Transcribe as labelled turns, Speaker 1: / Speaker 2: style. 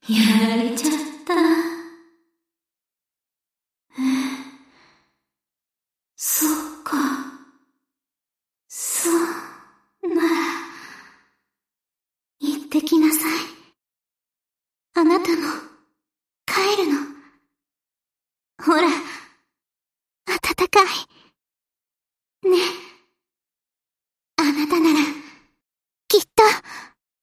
Speaker 1: やられちゃった。そっか。そうなら、行ってきな。